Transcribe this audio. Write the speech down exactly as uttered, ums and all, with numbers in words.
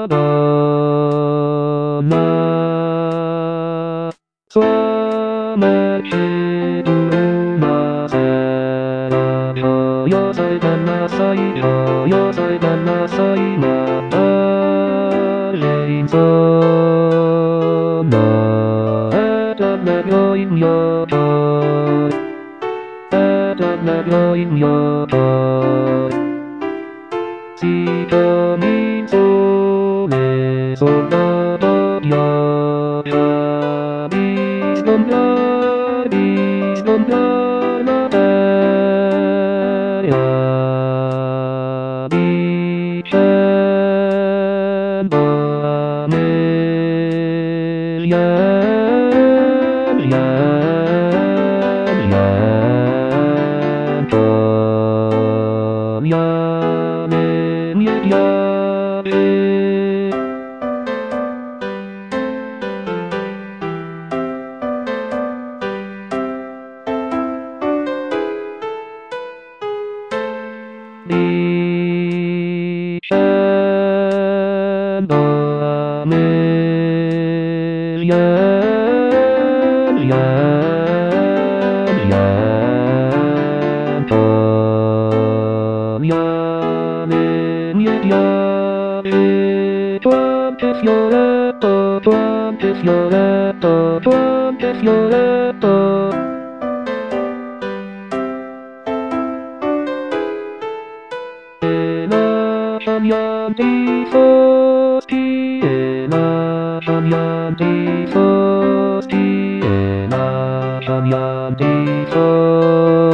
Sabana Selamat rumah saya Yo soy tan masai Yo soy tan masai Matarin sana Etat na yoin yo toy Etat na yoin yo toy Si kami sole soldado ya Habis nombrar, habis nombrar materia Diciendo Amelia, Diciendo Amelia, Tuante fioretto, tuante fioretto, tuante fioretto E lasciami antifosti, e lasciami antifosti, e lasciami antifosti